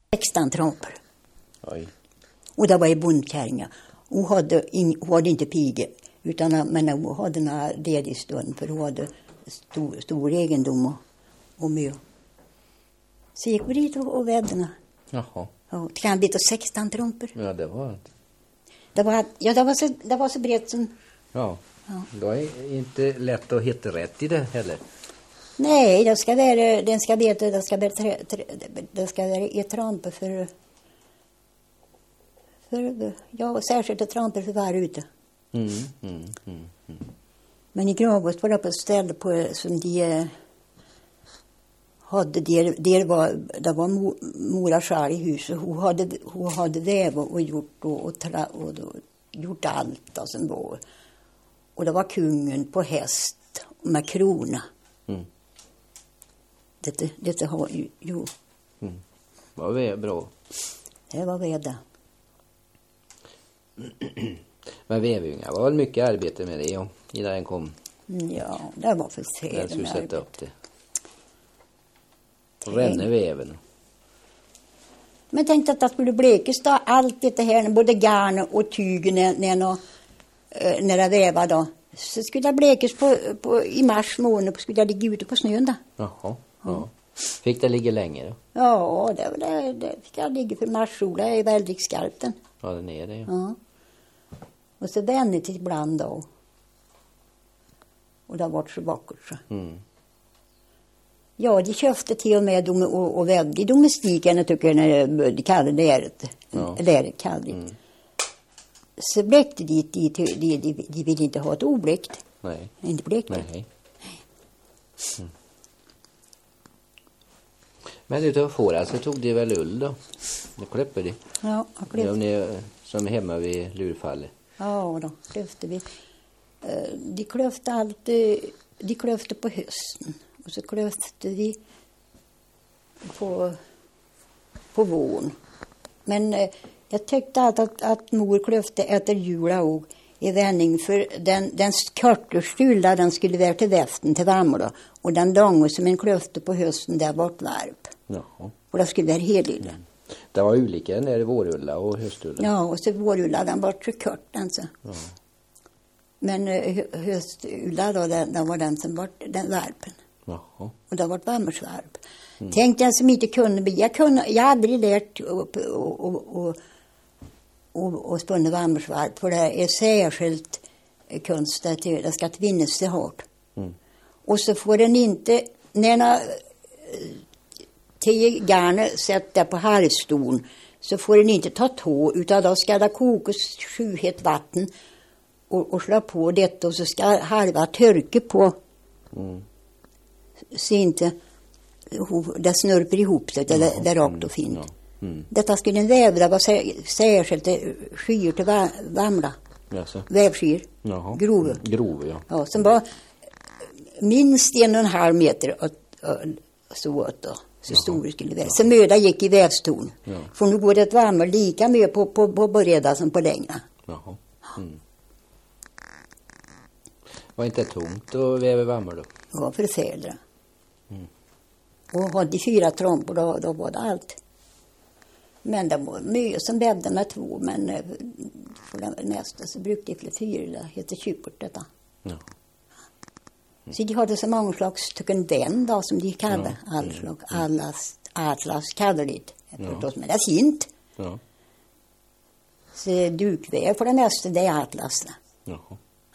16 trampor. Oj. Och det var i bondkärringar. Hon hade inte pige. Men hon hade några ledig stund. För hon hade stor egendom och mö. Så gick vi dit och vädde. Jaha. Ja, det kan bli 16 trampor. Ja, det var... Det var så brett som... Ja. Det är inte lätt att hitta rätt i det heller. Nej, det ska vara ett trampor för särskilt ett trampor för varje ute. Men i Gravås var det på ett ställe som de hade, det var mora själv i huset. Hon hade vävat och gjort och gjort allt som var. Och det var kungen på häst med krona. Det har ju. Var det bra? Det var väda. Men vävingar var väl mycket arbete med det innan den kom. Ja, det var för sent. Jag skulle sätta upp det. Ränne väven. Men tänkte att det skulle blekas då allt det här, både garn och tyg när det vävade då. Så skulle det blekas i mars månad, skulle det ligga ute på snön då. Jaha. Ja. Fick det ligga länge då? Ja, det fick det ligga för marssola är väldigt skarpt den. Ja, den är det. Ja. Och så vände till ibland då. Och det har varit så vackert så. Ja, de köpte till och med och vävde i domestiken, tycker jag, när de kallade läret. Ja. Läret kallade det. Så bläckte de ville inte ha ett obläckt. Nej. Inte bläckt. Nej. Men utav fåra så tog de väl ull då? Det klippade de. Ja, klippte. Som hemma vid Lurfallet. Ja, då klöfte vi. De klöfte på hösten. Och så klöfte vi på våren. Men jag tyckte att mor klöfte efter jula och i vändning. För den korta stula, den skulle vara till västen till varmare. Och den långa som en klöfte på hösten, där var ett varp. Jaha. Och det skulle vara helilla. Det var olika när det vårulla och höstulla. Ja, och så vårulla, den var så kort alltså. Ja. Men höstulla då, den var den som var den varpen. Jaha. Och det var ett varmersvarp. Tänk den som inte kunde bli. Jag har aldrig lärt och spunna varmersvarp. För det är särskilt konst att det ska tvinnas så hårt. Och så får den inte, när till garnet sätta på halvston, så får den inte ta tå, utan då ska det kokas sjuhet vatten och slå på detta, och så ska halva törka på. Så inte det snurper ihop det är rakt och fint. Detta skulle en vävda vara särskilt skyer till vamla. Vävskyer. Grov, ja. Ja, som var minst 1,5 meter så stor skulle det vara. Så möda gick i vävston. För nu går det att värma lika mycket på breda som på längre. Jaha. Var inte tomt att väva värmor då? Ja, för fäder. Och hade 4 trampor, då var det allt. Men det var mycket som vävde med 2, men för det nästa så brukade jag 4, det heter kyppert detta. Ja. Så de hade så många slags den då, som de kallade. Atlas kallade det. Men det är fint. Ja. Så dukväv för det mesta, det är atlas. Jaha.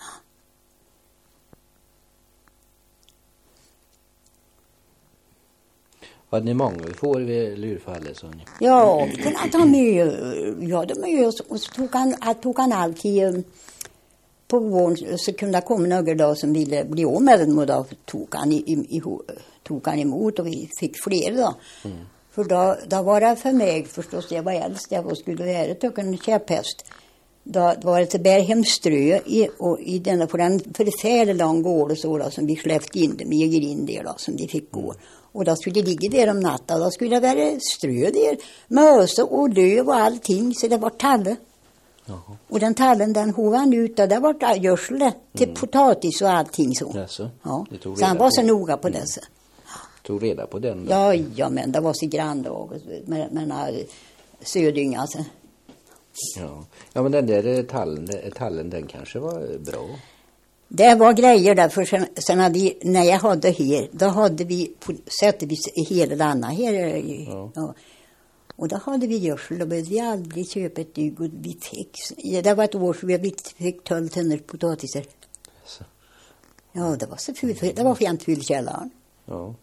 Hade ni många får vid Lurfallet, sa ni? Ja, vi kunde ta med. Och så tog han alltid på våren, så kunde det komma några dag som ville bli av med den, och då tog han emot, och vi fick fler då. För då var det för mig förstås, jag var äldst, jag skulle vara tog en käpphäst. Då var det till Berghemströ i denna, på den förfärligt lång gård och så då, som vi släppte in dem i grind där då, som de fick gå. Och då skulle de ligga där om natten, då skulle det vara strö där, möse och löv och allting, så det var talle. Jaha. Och den tallen, den hov han ut, och det var görsel till potatis och allting så. Jaså, ja. Så han var så noga på det. tog reda på den? Då? Ja, men det var så grannlag med södynga alltså. Ja, men den där tallen den kanske var bra. Det var grejer där, för sen hade vi, när jag hade här, då hade vi sätter vi hela denna här. Ja. Och då hade vi görsel, då behövde vi aldrig köpa ett dygg, och vi fick, det var ett år så vi fick 12 tunnor potatisar. Så. Ja, det var så fult, det var fint fylld källaren. Ja.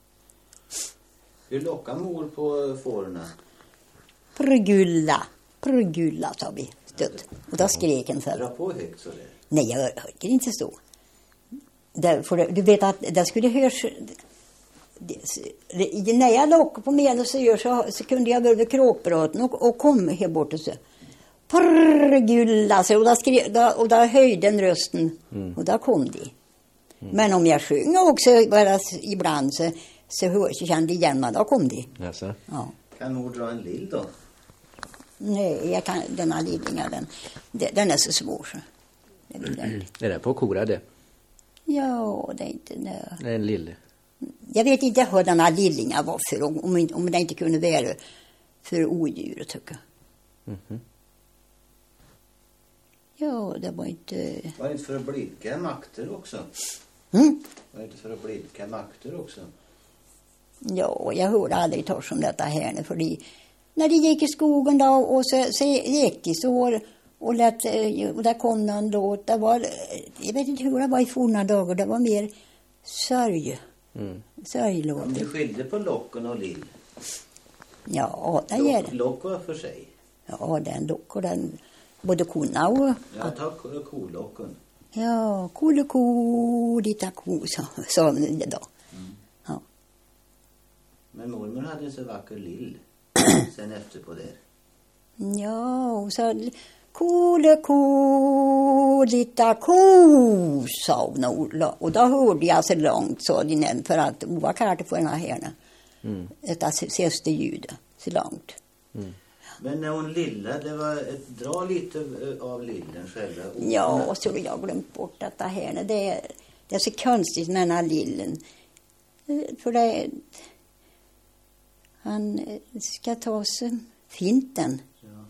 Hur lockar mor på fårorna? Prgulla, sa vi stött. Och då skrek en för. Dra på högt så där. Nej, jag hörde inte så. Därför, du vet att det skulle hörs. När jag lockade på mig så kunde jag väl kråkbröten och kom här bort och så. Prgulla, så och då höjde den rösten. Och då kom de. Men om jag sjöng också bara ibland så kände jag igen mig, då kom de. Alltså. Ja. Kan mor dra en lill då? Nej, jag kan, denna lillinga, den är så svår så. Det är på kora det? Ja, det är inte... Nej. Det är en lille. Jag vet inte hur denna lillinga var för, om det inte kunde vara för odjur, tycker jag. Mm-hmm. Ja, det var inte... Var det inte för att blidka makter också? Mm? Var det inte för att blidka makter också? Ja, jag hörde aldrig tors om detta här, för när de gick i skogen då, och så gick de så, och där kom någon låt. Det var, jag vet inte hur det var i forna dagar, det var mer sörj. Sörjlåt. Om du skilde på locken och lill? Ja, det gör det. Lock var för sig? Ja, den lock och den, både kona och... Ja, ta kolocken. Ja, ko, lita ko, sa de då. Ja. Men mormor hade en så vacker lill sen efter på det. Ja, och så ko, lita ko, sa hon. Och då hörde jag så långt, sa de nämnt, för att hon var klart på den här hörna. Detta sista ljudet, så långt. Men när hon lilla, det var dra lite av lillen själva. Ja, och så vill jag glömt bort detta här. Det är så konstigt med den här lillen. För det... Han ska ta sig finten. Ja.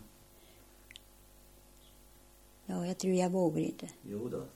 Ja, jag tror jag vågar inte. Jo då.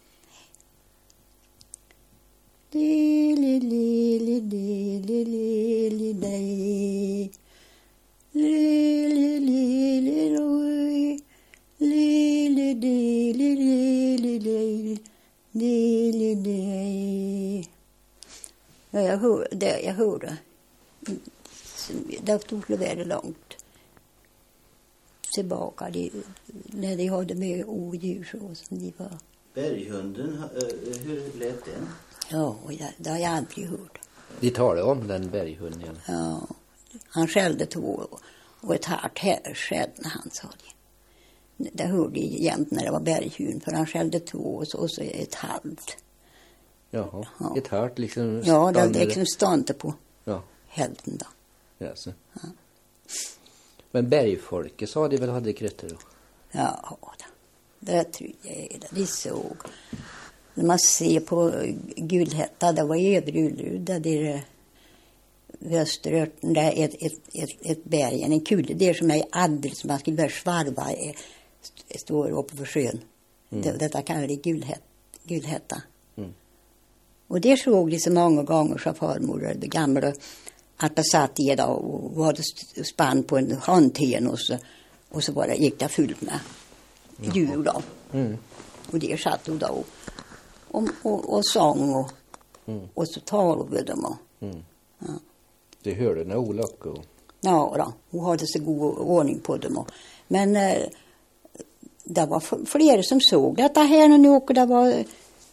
Ja, jag hörde. Det tog det väldigt långt tillbaka när de hade med odjur så som de var. Berghunden, hur lät den? Ja, det har jag aldrig hört. De talade om den berghunden. Ja, han skällde två och ett hart här skällde han, sa de. Det hörde jag jämt när det var berghund, för han skällde två och så ett halvt. Jaha, ja. Ett hart liksom. Ja, det liksom stannade på hälften då. Yes. Ja. Men bergfolket sa de väl hade krötter då? Ja, det tror jag. De såg. När man ser på Gullhätta, det var i övre Ulrud, där Västerörten, där ett berg, en kulle där som är alldeles som man skulle börja svarva, står uppe för sjön. Detta kallar det Gullhätta. Och det såg de så många gånger, så farmor, det gamla, att det satt i dag och hade spann på en handten och så var det, gick det fullt med djur då. Och det satt då och sång och så talade de. Ja. Det hörde när Olack och... Ja då, hon hade så god ordning på dem. Men det var flera som såg detta här nu, och det var...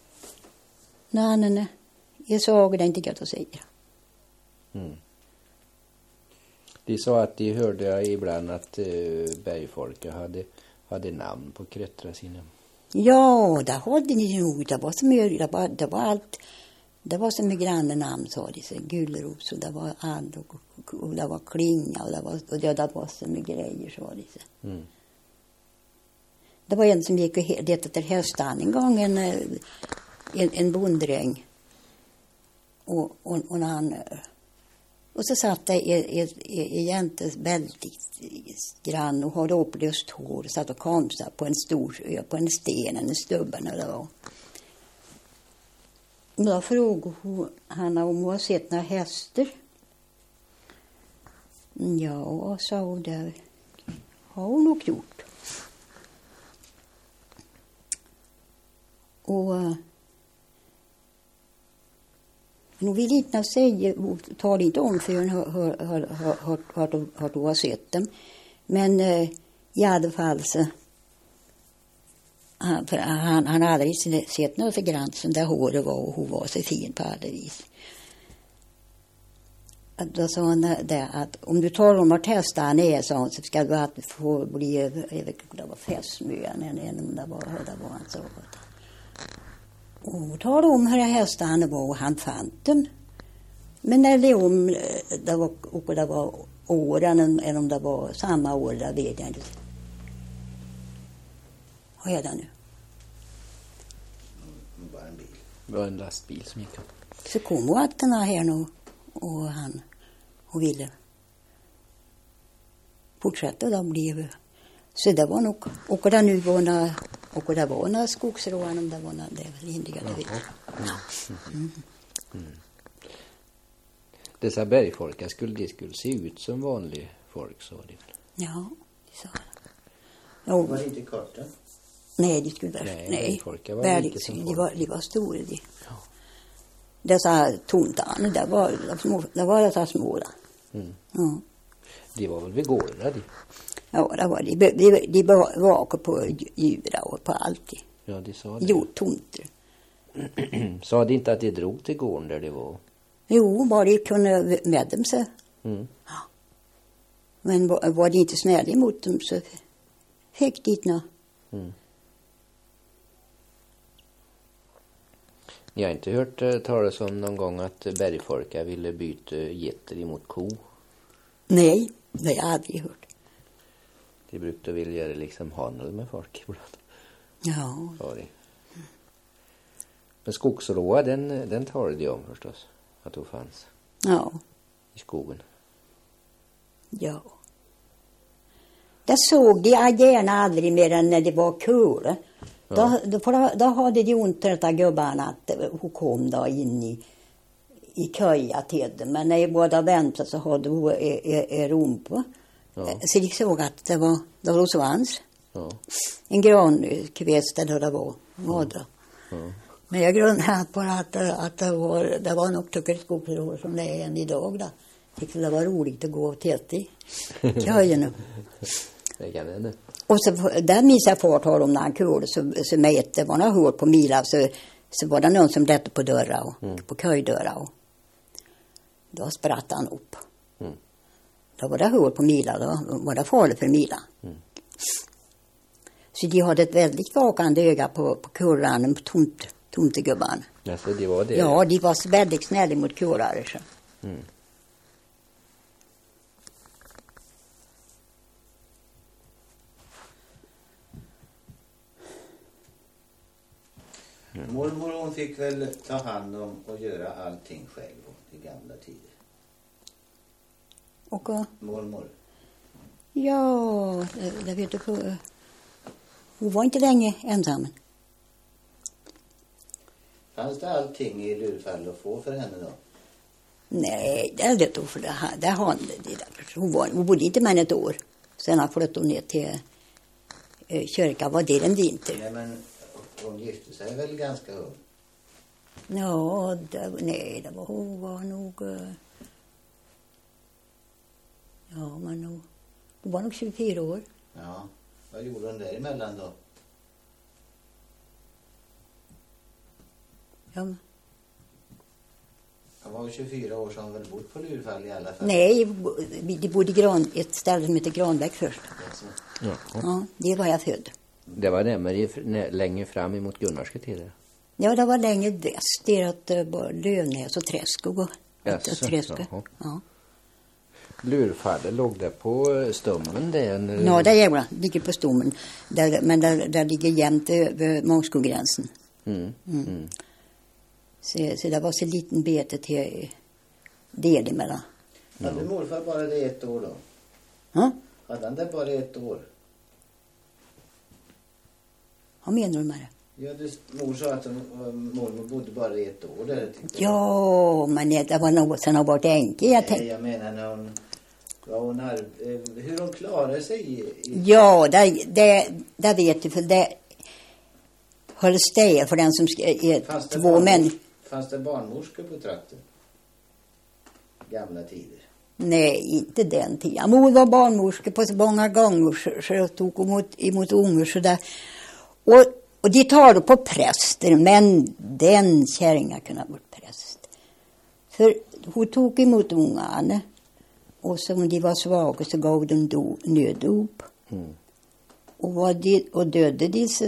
Nej, jag såg det inte gott att säga. De sa att de hörde ibland att bergfolket hade namn på kröttra sina. Ja, det hade ni nog. Det var så mycket, det var allt. Det var så mycket andra namn, sa de. Så Gullros, och det var and och det var klinga och det var så mycket grejer, sa de. Det var en som gick och letade till hästan en gång, en bonddräng. Och när han Och så satt det en jente väldigt grann och hade upplöst hår och satt och kamsade på en stor ö, på en sten, en stubbe när det var. Och då frågade han om hon har sett några hästar. Ja, sa hon, det har hon nog gjort. Och hon vill inte säga, tar inte om för hon har sett dem. Men i alla fall så han har aldrig sett något för gränsen där håret var och hon var så fin på alla vis. Då sa han det att om du tar om att testa han är, sa hon, så ska du att få bli, jag vet inte om det var fästmön än om det var han sa. Och tar om hur hästarna var och han fann dem. Men när det var åren än om det var samma år, där vet jag inte. Vad är det nu? Bara en bil. Det var en lastbil som gick. Så kom wattarna här nu och han och ville fortsätta då blev. Så det var nog, och det nu var några skogsrån om det var några, det var lindriga det vet. Dessa bergfolkar skulle se ut som vanlig folk, sa de. Ja, det sa det. Ja. Var det inte korta? Nej, de skulle nej. De var stora de. Ja. Dessa tomtarna, det var dessa små där. Ja. De var väl vid gården de? Ja, det var de vakar på djura och på allt. Ja, de sa det. Jo, tomter. Sa de inte att de drog till gården där det var? Jo, bara de kunde med dem så. Ja. Men var de inte snälla emot dem så fick de inte. Jag har inte hört talas om någon gång att bergfolka ville byta getter emot ko. Nej, det har jag aldrig hört. De brukade vilja göra liksom handel med folk ibland. Ja. Sorry. Men skogsråa, den talade de om förstås. Att hon fanns. Ja. I skogen. Ja. Det såg de gärna aldrig mer än när det var kul. Ja. Då hade de ont detta gubbarna att hon kom då in i köja till dem. Men när båda väntade så hade hon rumpa. Ja. Så de såg att det var svans. Ja. En grankvist eller det var. Ja. Men jag grundade på att det var nog tyckerskogsrår som det är än idag då. Tyckte det var roligt att gå till i köjen. Det kan hända. Och så där minns jag far om när han kurade så mätte var några hål på mila så var det någon som lätte på dörrar och på köjdörrar och då spratt han upp. Då var det hål på mila, då var det farligt för mila. Så de hade ett väldigt vakande öga på kurranen, på tomtegubban. Ja, så det var det? Ja, de var väldigt snälla mot kurare. Så. Mormor hon fick väl ta hand om och göra allting själv i gamla tider. Och mormor? Ja, det vet du på. Hon var inte länge ensam. Fanns det allting i Lurfall att få för henne då? Nej, det är det då för det har hon bodde inte med ett år. Sen flyttade hon ner till kyrkan, var det en vinter. Nej, men hon gifte sig väl ganska ung? Ja, hon var nog ja, men hon var nog 24 år. Ja, vad gjorde hon däremellan då? Ja. Han var 24 år så hon väl bott på Lurfall i alla fall? Nej, de bodde i ett ställe som heter Granbäck först. Ja, det var jag född. Det var längre fram emot Gunnarska tider? Ja, det var längre väst. Det var Lövnäs och Träskog. Ja. Lurfallet låg där på Stommen? Ja, det ligger på Stommen. Men där ligger jämnt över Mångskoggränsen. Så det var så liten bete till del emellan. Hade morfar bara det ett år då? Ja? Hade han det bara ett år? Vad menar du med det? Ja, mor sa att mormor bodde bara ett år där. Ja, men det var något som har varit enkelt. Jag menar när hon hur hon klarade sig Ja, det vet du, för det höll steg för den som är två män. Fanns det barnmorskor på trakten? Gamla tider? Nej, inte den tiden. Mor var barnmorska på så många gånger så jag tog emot ungar så där. Och de tar då på präster, men den kärringen kunde ha varit präst. För hon tog emot ungarna. Och så om de var svaga så gav de nödop. Och dödade de så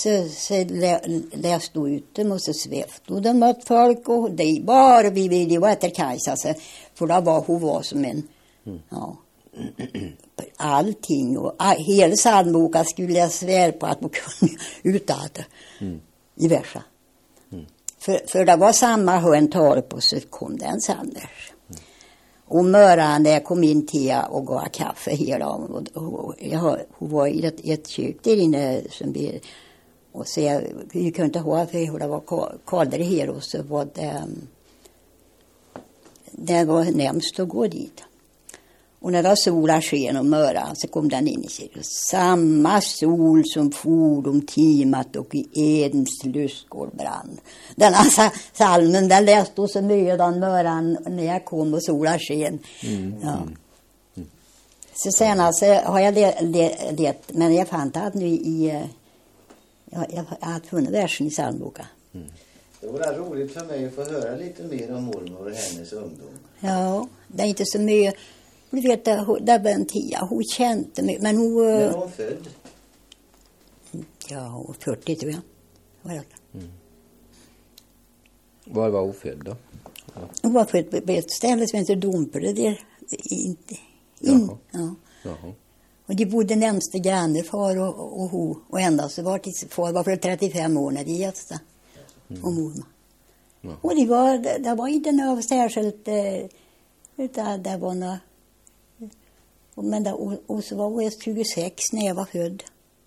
läste de ut dem och så svävde de mot folk. Och det bara vi ville vara efter Kajsa. För då var hon var som en... Ja, allting. Och hela psalmboken skulle jag svära på att hon kunde utan det. I versa. För det var samma hön torp och så kom det en sanders. Och möran när jag kom in till och gav kaffe hela hon var i ett kök där inne som vi och så vi kunde inte ha för hur det var kallare här och så var det var nämst att gå dit. Och när det sola sken och möran så kom den in i sig. Samma sol som fordom timat och i Edens lustgård brann. Denna salmen den läste hos mödan möran när jag kom och sola sken. Ja. Så senast har jag det men jag fann att nu jag har funnit versen i psalmboken. Det var roligt för mig att få höra lite mer om mormor och hennes ungdom. Ja, det är inte så mycket. Du vet, det var en tia. Hon kände mig. Men hon... När var hon född? Ja, 40 tror jag. Var var hon född då? Ja. Hon var född på ett ställe som heter Dompere. Där. Jaha. Ja. Jaha. Och de bodde närmsta granne, far och hon. Och endast far var för 35 år när de gästade. Och mormor. Jaha. Och det var inte något särskilt... utan det var något... Men och så var hon 26 när jag var född.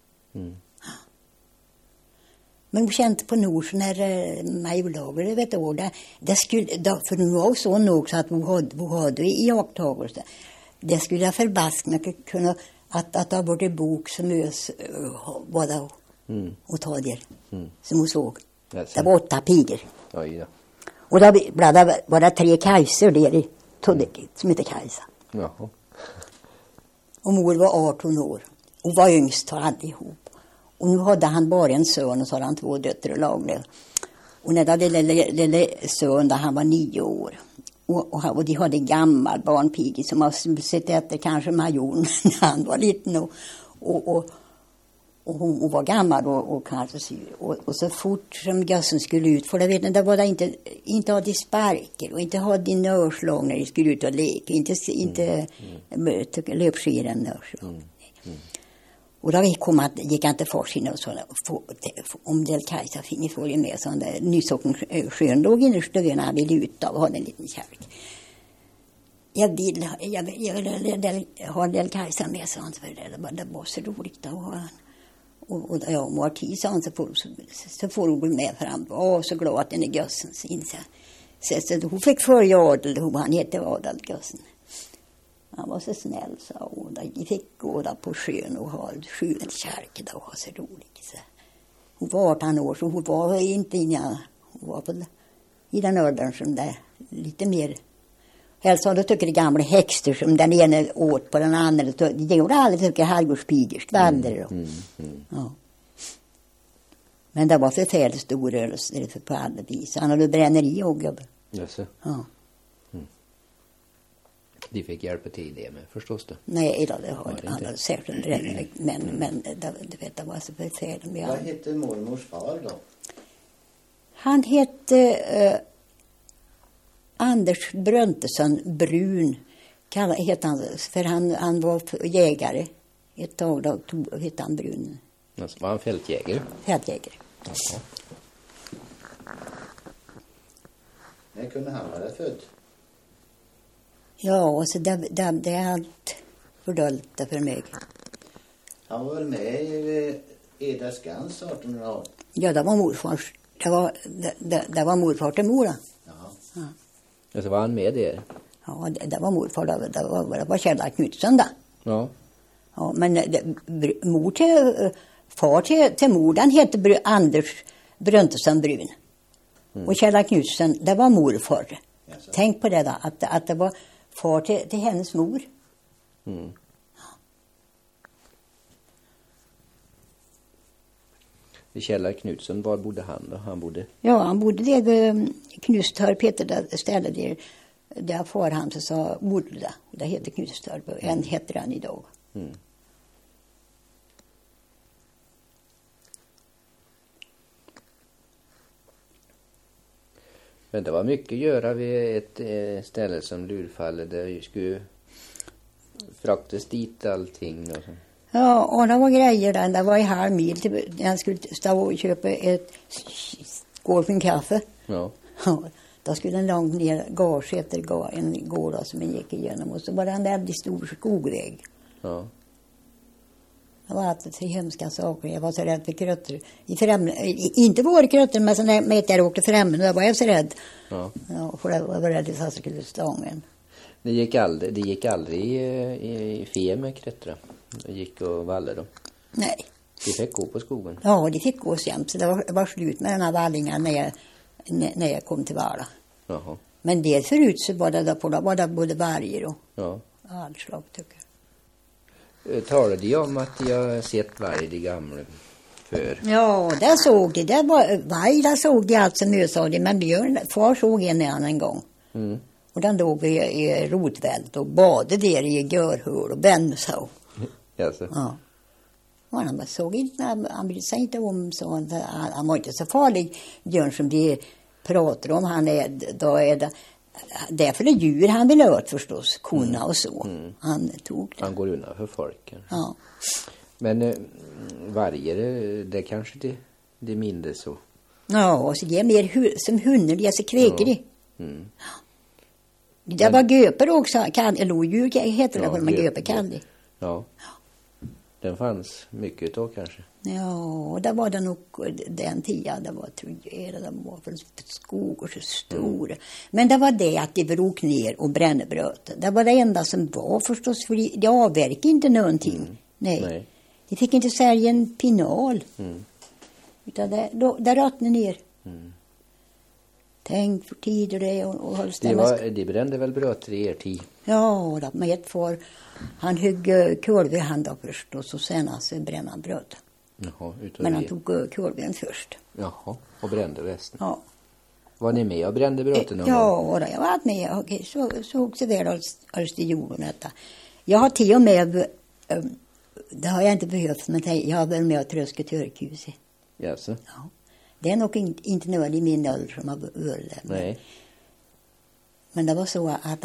Men hon kände på Nors när majolager vet du det skulle för nu var så nog så att hon hade i iakttagelse. Det skulle jag förbaskna kunna att ta bort en bok som ös båda och ta det som hon såg. Det var 8 pigor. Ja. Och då var det 3 kajser där i Tuddekit som heter Kajsa. Jaha. Och mor var 18 år. Och var yngst av allihop. Och nu hade han bara en son och så hade han 2 döttrar och lagliga. Och när det lille son där han var 9 år. Och de hade gammal barnpigig som har sett efter kanske majorn när han var liten. Och hon var gammal och kanske syr. Och så fort som gössen skulle ut, för det var det inte hade sparker och inte hade nörslag när de skulle ut och leka. Inte löpskiren nörslag. Och då gick han till forskning och så om Del Kajsa finge följa med så där Nysåken sjön låg inne i stövna han ville ut av och hade en liten kärlek. Jag vill ha Del Kajsa med sånt för det var så roligt att ha han. Och jag och Marti sa han så får hon gå med för han var så glad att den är gössens insats. Så hon fick följa Adel, han hette Adel gössen. Han var så snäll, sa hon. De fick gå där på sjön och ha sjön kärke och ha så roligt. Så. Hon var 18 år så hon var inte inga, hon var väl i den åldern som det lite mer. Hälsan då tycker det gamla häxter som den ena åt på den andra. Det gjorde aldrig tycker halvårspigor, skvaller. Ja. Men det var förfärligt stor rörelse på alla vis. Han hade bränneri och gubbe. Jaså? Ja. De fick hjälpa till det med, förstås det. Nej, det har han hade särskilt bränneri. Men det var så förfärligt. Vad hette mormors far då? Han hette... Anders Bröntesson Brun hette han, för han var jägare. Ett tag då hette han Brun. Alltså, var han fältjägare? Fältjägare. Jaha. När kunde han vara född? Ja, och så det är allt fördöljt det för mig. Han var väl med i Eda Skans 1800 år? Ja, det var morfars. Det var morfar till mor. Ja. Ja. Och så var han med där. Ja, det var morfar. Det var Kjell Knutsson då. Ja. Ja, men far till mor, den hette Anders Bröntesson Brun. Och Kjell Knutsson, det var morfar. Jaså. Tänk på det då, att det var far till hennes mor. Mm. Kjell Knutsson, var bodde han då? Han bodde... Ja, han bodde där vid Knustorp, heter det stället där far han så sa bodde. Det heter Knustorp, och än heter han idag. Mm. Men det var mycket att göra vid ett ställe som Lurfalle. Där skulle fraktas dit allting. Och så. Ja, och det var grejer där. Det var i halv mil till jag skulle stå och köpa ett skål för en kaffe. Ja. Ja, då skulle en långt ner gage heter en gård som en gick igenom. Och så var det en väldigt stor skogväg. Ja. Det var alltid så hemska saker. Jag var så rädd för krötter. Inte vårkrötter, men sådär med att jag åkte främmen. Då var jag så rädd. Ja. Ja, för jag var rädd att jag skulle stången. Det gick aldrig i fe med krättra. Det gick och vallade dem. Nej. De fick gå på skogen. Ja, de fick gå jämt. Så det var slut med den här vallingen när jag kom till Valla. Jaha. Men det förut så var det både vargar och Ja. allt slag tycker jag. Talade de om att de har sett varg de gamla för? Ja, där såg de. Varg, där såg de allt som nu sa de. Men björn, far såg en gång. Mm. Och den låg i rotvält och badade där i görhål och bänså. Alltså. Ja. Och han såg inte, han brydde sig inte om så. Han var inte så farlig, Björn, som de pratar om. Då är det därför är djur han vill åt förstås, korna och så. Mm. Han tog det. Han går undan för folk. Ja. Men varje, det kanske det mindre så. Ja, och så ger mer som hundar, de är så kveker de. Mm. Det var göper också, lodjur heter det, Ja, men göper kan de. Ja. Den fanns mycket då kanske. Ja, och där var det nog den tiden, det var för skogar så stora. Men det var det att de drog ner och brände bröt. Det var det enda som var förstås, för de avverkade inte någonting. Nej. De fick inte sälja en pinal. Mm. Utan där rötnade ner. Mm. Tänk för tider det och höll De brände väl bröt i er tid? Ja, då, med ett far. Han högg kolven han då först och så senast brände han bröd. Jaha, Men han tog kolven först. Jaha, och brände resten. Ja. Var ni med och brände bröten? Ja, jag var med. Okej, så också väl alls till jorden detta. Jag har till och med, det har jag inte behövt, men jag har väl med att tröska törkhuset. Jaså? Ja. Det är nog inte någon i min ålder som har varit. Nej. Men det var så att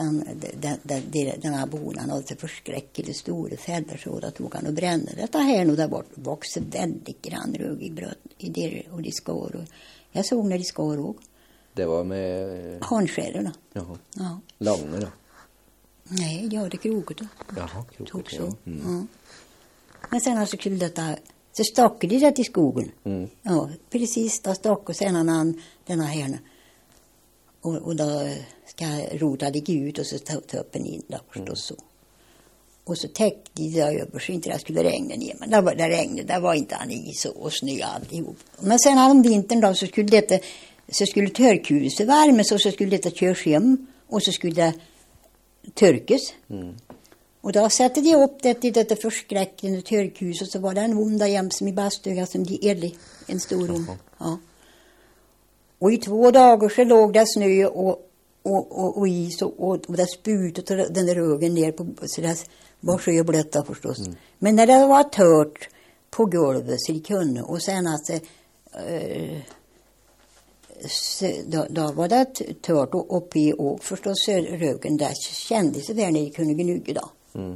den här bonan hade så förskräckligt stora fällor så då tog han och brände detta här nu där bort. Vuxte väldigt grann rög i bröd i det och de skar. Och jag såg när de skar och. Det var med... Hanskärerna. Jaha. Ja. Långa då? Nej, jag hade kroket då. Jaha, kroket. Tog så. Ja. Mm. Ja. Men sen alltså skulle detta, så stackade de det i skogen. Mm. Ja, precis. Då stack och sen han denna här. Och då ska rota det ut och så ta upp en in då förstås så. Och så täckte de över så inte det skulle regna ner. Men det regnade, det var inte han is och snö allihop. Men sen om vintern då så skulle törkhuset värmas och så skulle detta köras hem och så skulle det törkas. Mm. Och då satte de upp det i detta förskräckande törkhus och så var det en rum där jämt som i bastugan som de eldade. En stor rum. Ja. Och i 2 dagar så låg det snö och is och det sputade den där rögen ner på så det var sjöblötta förstås. Mm. Men när det var tört på golvet så de kunde och sen att då var det tört och uppe i och förstås röken där kändes det där när de kunde gnugga då. Mm.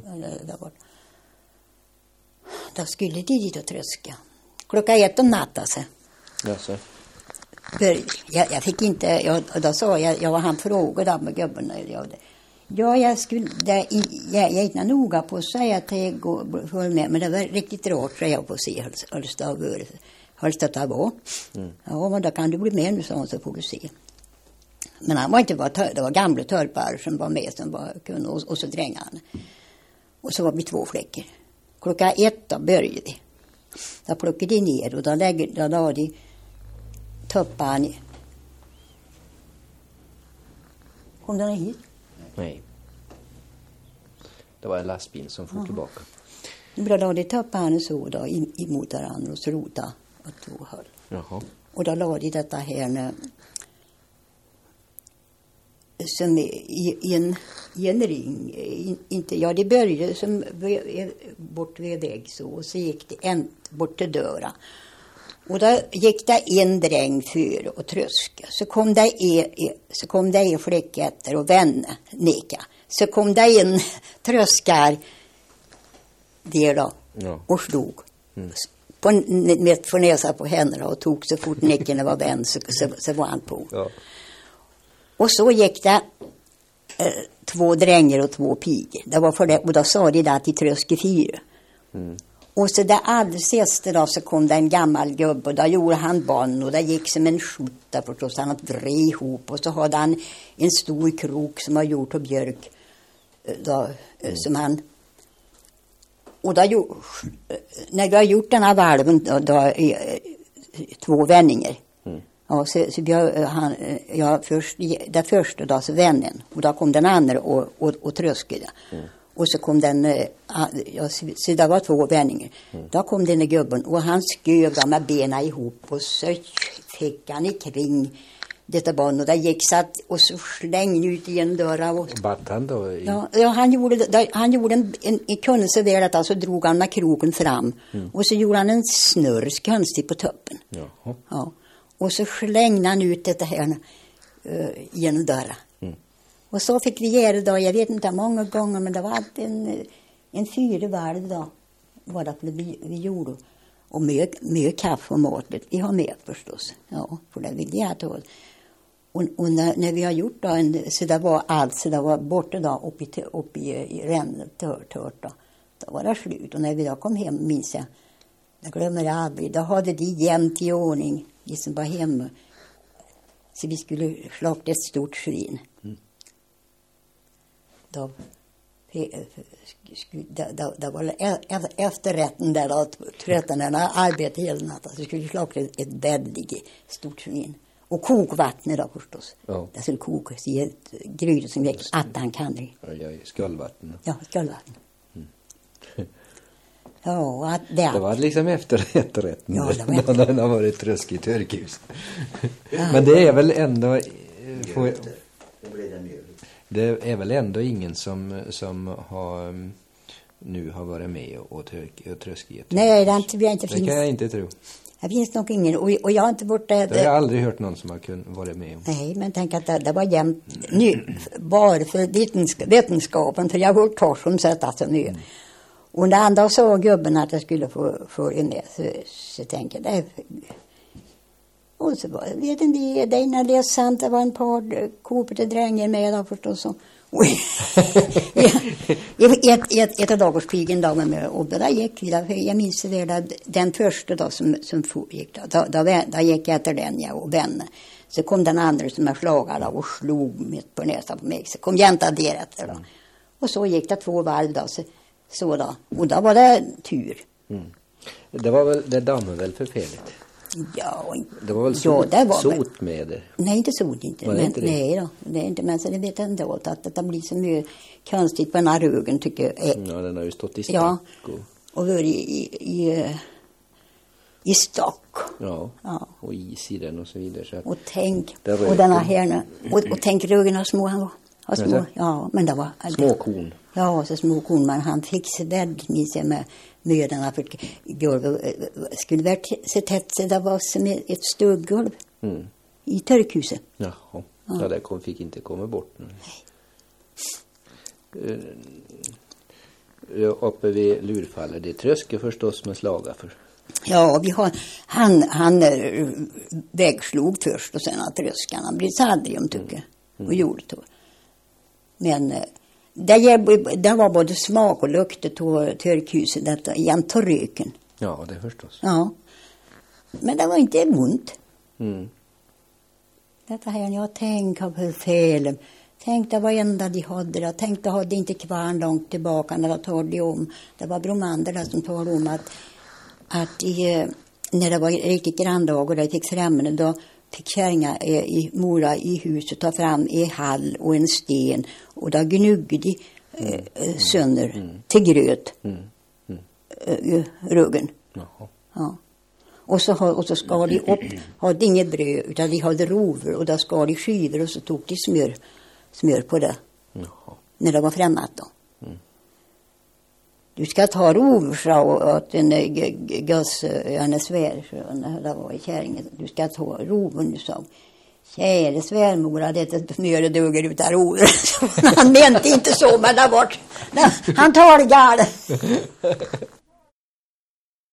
Då skulle de dit och tröska. 1:00 om natten alltså. Jaså? För jag fick inte, då sa jag var han frågade med gubben. Ja, jag är inte noga på att säga att jag går med, men det var riktigt rart att jag får se Hölstad var. Ja, men då kan du bli med nu, så får du se. Men han var inte bara det var gamla törpar som var med, som var kunde, och så drängarna. Och så var vi 2 fläckar. 1:00 då började vi. Då plockade de ner och då la de toppan i. Kom den hit? Nej. Det var en lastbil som får tillbaka. Då la de toppan så då emot varandra och så rota åt 2 håll. Jaha. Och då la de detta här som i en ring. Det började som bort vid väg så, och så gick det bort till dörra. Och då gick det en dräng för och tröska. Så kom det en fläck efter och vänne neka. Så kom det en tröskar där då och slog. Med för näsa på händerna och tog så fort näcken var vän så var han på. Ja. Och så gick det 2 drängar och 2 pigor. Det var för det, och då sa de att de tröske 4. Och så där alldeles sista då så kom det en gammal gubbe och då gjorde han barn och det gick som en skjutta förstås. Han drev ihop och så hade han en stor krok som var gjort av björk då, som han. Och då när vi har gjort den här valven då 2 vändningar. Ja, så det första då så vännen och då kom den andra och tröskade. Och så kom den så det var 2 vändningar. Då kom den gubben och han sköv med benen ihop och så fick han kring detta barn och där gick satt och så slängde ut i en dörr och batt han då? Ja, han gjorde en kunde så väl att alltså drog han med kroken fram och så gjorde han en snurr konstigt på toppen. Ja. Och så slängde han ut det här genom dörren. Och så fick vi göra då, jag vet inte många gånger, men det var en 4 varv då. Var det vi gjorde. Och mycket kaffe och mat. Vi har med förstås. Ja, för det vill jag ta. Och när vi har gjort då, så det var allt, så det var borta då, uppe i rännet, tört då. Då var det slut. Och när vi då kom hem, minns jag glömmer det aldrig, då hade de jämt i ordning, de som var hemma. Så vi skulle slakta ett stort svin. Då var det efterrätten där då, tröttarna arbetade hela natten, så skulle slakta ett väldigt stort svin. Och kokvattnet då förstås. Ja. Det skulle kokas i ett gryt som gick 18 kannor. Ja, skållvatten. Ja, skållvatten. Ja, det var liksom efterrätten. Ja, den har varit tröskigt törkhus. Men det är väl ändå det är väl ändå ingen som har nu har varit med och tröskigt. Nej, det kan jag inte tro. Det finns nog ingen, och jag har inte varit där. Det har jag aldrig hört någon som har varit med om. Nej, men tänk att det var jämt nu, bara för vetenskapen, för jag har hört tors som sätt alltså nu. Och när andra sa gubben att jag skulle få in det, så tänker jag det. Och så var vet inte, det är när det är sant, det var en par koperte drängar med då förstås. Ett av dagarskrigen då med, och där gick vi, jag minns det där, den första då som gick då gick jag efter den, jag och vänner. Så kom den andra som jag slagade och slog mitt på näsan på mig, så kom jänta där efter då. Och så gick det 2 varv då, så då, och då var det tur. Det var väl, det dammade väl förfärligt. Ja, det var väl sot med det? Nej, inte sot inte. Men, inte det? Nej då, det är inte, men så det vet jag ändå att det blir så mycket konstigt på den här rögen tycker jag. Ja, den har ju stått i stock. Ja, och varit i stock. Ja, och is i den och så vidare. Så och tänk, och den här och tänk rögen har små han var. Små, ja, men det var små korn. Ja, så små korn, men han fick så väldigt minns med mödarna för golvet skulle vara så tätt så det var som ett stuggolv i törkhuset. Jaha, ja, det fick inte komma bort nu. Uppe vid Lurfallet, det är tröske förstås med slaga för. Ja, vi har han vägslog först och sen att tröskan han blev sadrium tycker och gjorde då. Men det var både smak och lukt av törkhuset detta jämt och röken. Ja, det förstås. Ja. Men det var inte ont. Mm. Detta här, jag tänkte på fel. Tänkte varenda de hade det. Tänkte hade inte kvarn långt tillbaka när jag talade om. Det var Bromander som talade om att när det var riktigt granndag och det fick främmande då fick kärringar i Mora i huset ta fram en hall och en sten och då gnuggade de sönder till gröt ruggen. Jaha. Ja. Och så skar de upp, hade inget bröd utan de hade rover och då skar de skivor och så tog de smör på det. Jaha. När det var främmat då. Du ska ta rover och en gös, en svär när det var i Käringen. Du ska ta roven, sa. Käre svärmor, det smöret duger utan rover. Han mente inte så, men det var han tar det galet.